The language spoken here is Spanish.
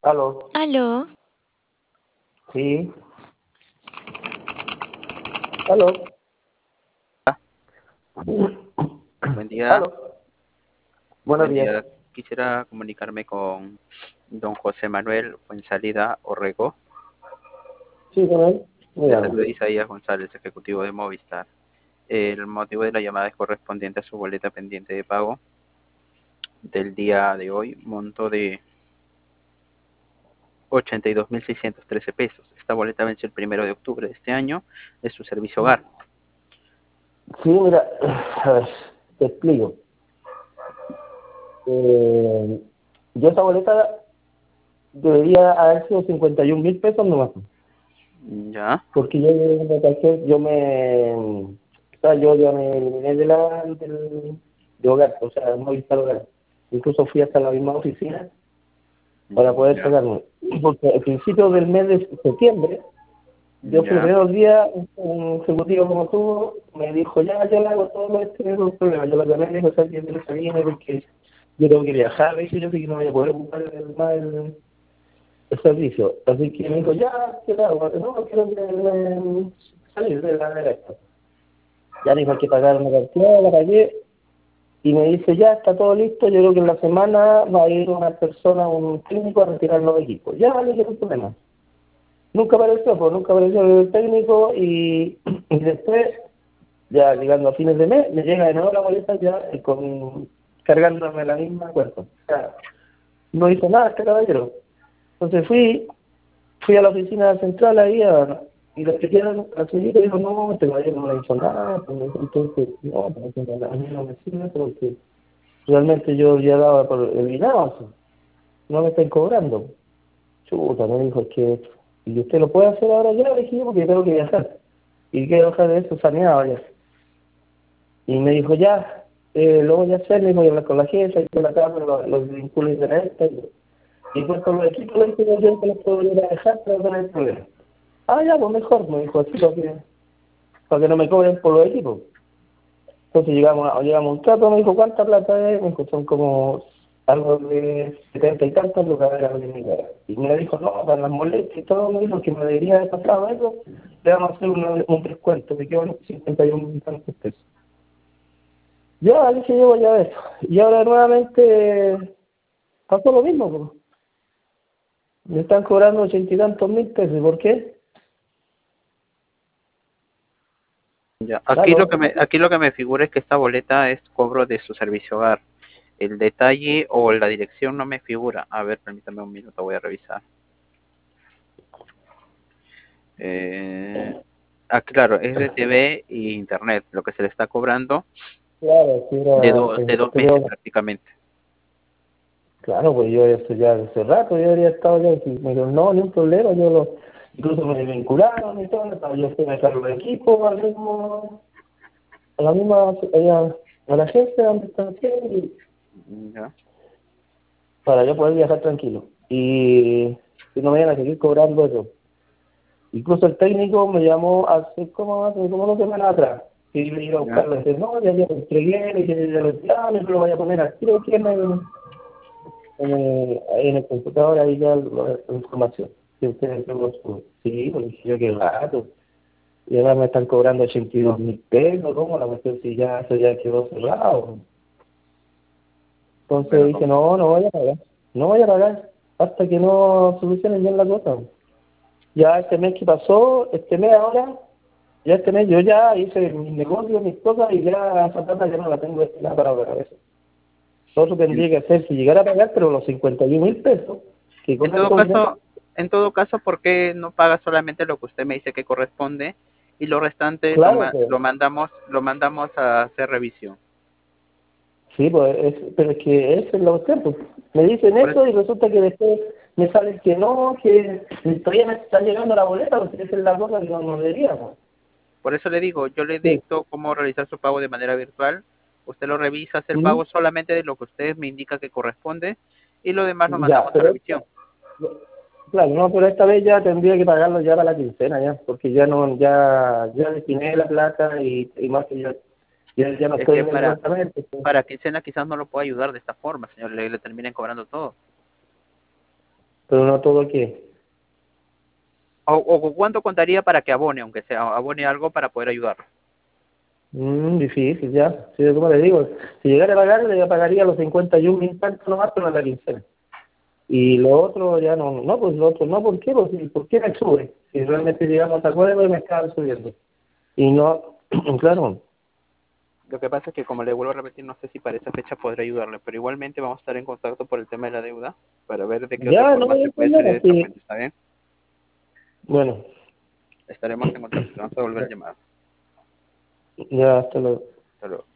Aló, Aló, sí, aló, Buen día, aló, buenos buen días. día. Quisiera comunicarme con don José Manuel Fuenzalida Orrego. Sí, con él, Le dígame. saluda Isaías González, ejecutivo de Movistar. El motivo de la llamada es correspondiente a su boleta pendiente de pago del día de hoy, monto de 82.613 pesos. Esta boleta venció el 1 de octubre de este año de su servicio hogar. Sí, mira, a ver, te explico. Eh, yo esa boleta debería haber sido 51.000 pesos nomás, Ya, porque yo me caché, o sea, yo ya me eliminé de hogar, o sea, no visité hogar. Incluso fui hasta la misma oficina para poder ya, pagarme. Porque al principio del mes de septiembre, yo fui los ya, primeros días, un ejecutivo como tú me dijo, ya, yo le hago todo esto, no hay problema. Yo lo llamé, le dijo, ¿sabes qué? Yo no sabía porque yo tengo que viajar, y yo sé que no voy a poder ocupar el servicio. Así que me dijo, ya, ¿qué le hago? No, quiero salir de la derecha. Ya dijo, hay que pagar una cantidad, la pagué, y me dice, ya, está todo listo, yo creo que en la semana va a ir una persona, un técnico a retirar los equipos. Ya, le dije, no hay problema. Nunca apareció el técnico y después, ya llegando a fines de mes, me llega de nuevo la boleta ya cargándome la misma cuenta. O sea, no hizo nada este caballero. Entonces fui a la oficina central ahí y le expliqué al señorita y dijo, no, este caballero no le hizo nada. Pues, entonces, no, pues, a mí no me sirve porque realmente yo ya daba por eliminado, no me están cobrando. Chuta, me dijo, es que, ¿y usted lo puede hacer ahora ya? Le dije yo, porque tengo que viajar. Y quiero dejar de eso saneado ya. Y me dijo, ya, lo voy a hacer, me voy a hablar con la jefa y con la cámara, los vinculos de la esta. Y pues con los equipos le dije yo que los puedo venir a dejar, pero no hay problema. Ah, ya, pues mejor, me dijo, así para que no me cobren por los equipos. Entonces llegamos a un trato, me dijo, ¿cuánta plata es? Me dijo, son como algo de 70 y tantos, lo que era mi cara. Y me dijo, no, para las molestias y todo, me dijo que me debería haber pasado eso, le vamos a hacer un descuento, me quedan 51 y tantos pesos. Ya, dije yo, voy a ver. Y ahora nuevamente pasó lo mismo, pues. Me están cobrando 80 y tantos mil pesos, ¿por qué? ya. Claro. Aquí lo que me figura es que esta boleta es cobro de su servicio hogar. El detalle o la dirección no me figura. A ver, permítame un minuto, voy a revisar. Eh, claro, es de TV e Internet, lo que se le está cobrando Claro, si de dos meses prácticamente. claro, pues yo esto ya hace rato, yo habría estado ya, y me dijeron, no, ni un problema, incluso me vincularon y todo, para yo fui a dejar los equipos a la misma, allá, a la agencia donde están haciendo, Ya, para yo poder viajar tranquilo. Y no me iban a seguir cobrando eso. Incluso el técnico me llamó hace como 2 semanas atrás, y yo iba a ya. buscarlo, y dice, no, ya lo entregué, y que ya lo voy a poner aquí, aquí ahí en el computador, ahí ya la información. Si ustedes tengo sí, pues dije yo que rato. Y ahora me están cobrando 82.000 pesos, ¿cómo? La cuestión si ya eso ya quedó cerrado. Entonces Bueno, dije, no, no voy a pagar, no voy a pagar, hasta que no solucionen bien la cosa. Ya este mes que pasó, este mes ahora, ya este mes yo ya hice mis negocios, mis cosas, y ya esa plata ya no la tengo destinada para otra vez. Todo eso tendría que hacer si llegara a pagar, pero los 51.000 pesos que en todo corresponden. ¿por qué no paga solamente lo que usted me dice que corresponde y lo restante Claro, pues, lo mandamos a hacer revisión? sí, pues, pero es que eso es lo cierto. Me dicen Por eso, eso y resulta que después me sale que no, que todavía me está llegando la boleta, porque esa es la cosa que no deberíamos. por eso le digo, yo le Sí. dicto cómo realizar su pago de manera virtual. Usted lo revisa, hace el ¿Mm? pago solamente de lo que usted me indica que corresponde y lo demás lo Ya, mandamos a pero revisión. claro, no, pero esta vez ya tendría que pagarlo ya para la quincena, ya, porque ya no, ya destiné la plata y más que ya no Es estoy que en el departamento. Pues. para quincena quizás no lo pueda ayudar de esta forma, señor, le terminen cobrando todo. pero no todo aquí. O con cuánto contaría para que abone, aunque sea abone algo para poder ayudarlo. Difícil, ya. Sí, como le digo, si llegara a pagar, le pagaría los 51.000 tantos nomás, pero en la quincena. Y lo otro ya no, pues lo otro no, ¿por qué? Pues, ¿por qué me sube? Si realmente llegamos a acuerdo y me estaban subiendo. Y no, claro, Lo que pasa es que, como le vuelvo a repetir, no sé si para esa fecha podré ayudarle, pero igualmente vamos a estar en contacto por el tema de la deuda para ver de qué otra ya no forma hay se puede salir problema, de esta sí. cuenta. ¿Está bien? Bueno, Estaremos en contacto. Vamos a volver a llamar. ya hasta luego. Hasta luego.